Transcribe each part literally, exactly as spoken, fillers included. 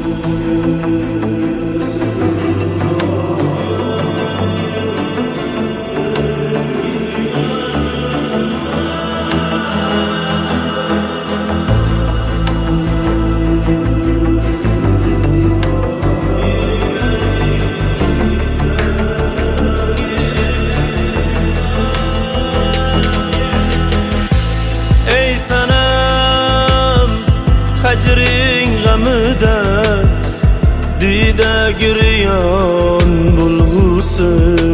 Hajring g'amida dida giryon bulg'usi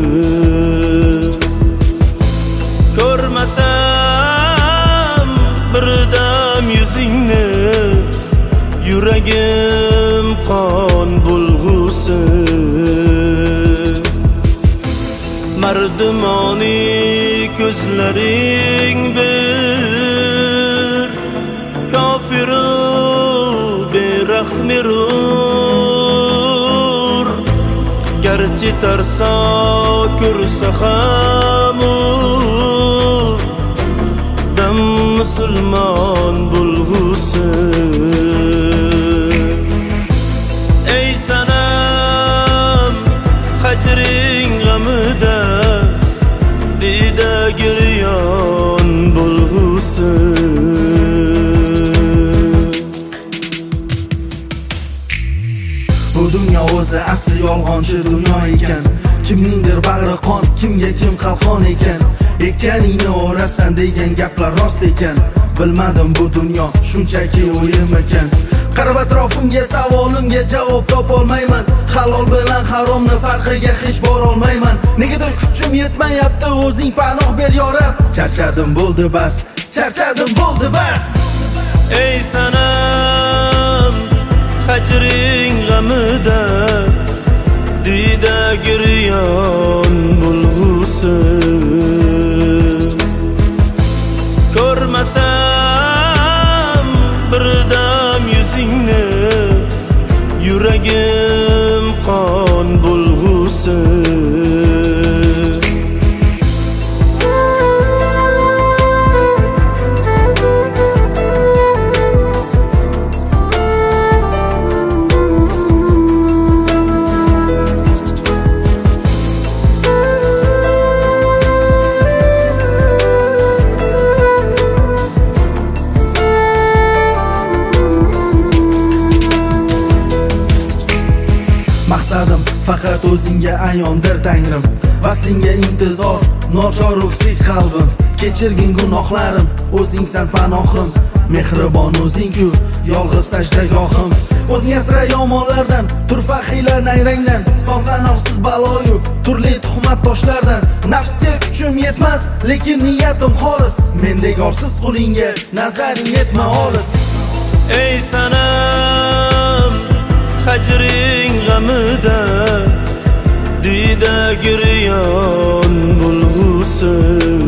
ko'rmasam birdam yuzingni yuragim qon bulg'usi mardumoni ko'zlaring bir kafiru rahmirur garchi tarso ko'rsa ham dam musulmon bulg'usi ey sanam hajring g'amida dida giryon bulg'usi Bu dunyo o'zi asli yolg'onchi dunyo ekan. Kimningdir bag'ri qon, kimga kim qalqon ekan. Ekaningni o'rasan degan gaplar rost ekan. Bilmadim bu dunyo shunchaki o'yin ekan. Qarab atrofimga, savolimga javob topolmayman. Halol bilan haromni farqiga hech bora olmayman. Negadir kuchim yetmayapti, o'zing panoh ber yoram. Charchadim bo'ldi bas, charchadim bo'ldi bas. Ey sanam hajring g'amida dida giryon bulg'usi ko'rmasam birdam yuzingni yuragim qon bulg'usi Maqsadim faqat o'zingga ayondir tangrim. Vaslingga intizor, nochor o'ksik qalbim. Kechirgin gunohlarim, o'zingsan panohim. Mehribon o'zing-ku, yolg'iz sajdagohim. O'zing asra yomonlardan, turfa xiyla nayrangdan. Sonsan nafsiz baloyu, turli tuhmat toshlardan. Nafsga kuchim yetmas, lekin niyatim xolis. Mendek orsiz qulingga nazaring yetma olis. Ey sanam hajring g'amida dida giryon bulg'usi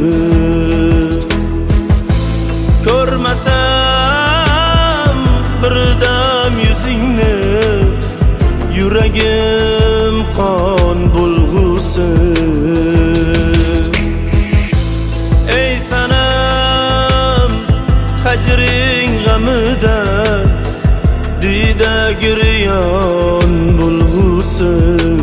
ko'rmasam birdam yuzingni yuragim qon bulg'usi ey sanam hajring g'amida dida giryon bulg'usi